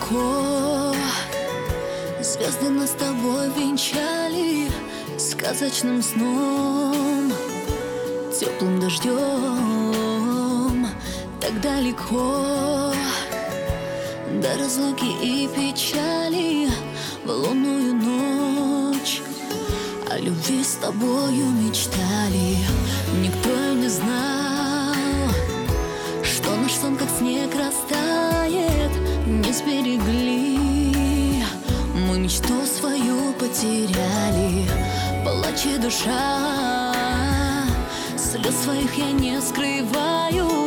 далеко. Звезды нас с тобой венчали сказочным сном, теплым дождем. Так далеко до разлуки и печали в лунную ночь. О любви с тобою мечтали, никто и не знал, что наш сон как снег растает. Не сберегли, мы мечту свою потеряли. Плачет душа, слез своих я не скрываю.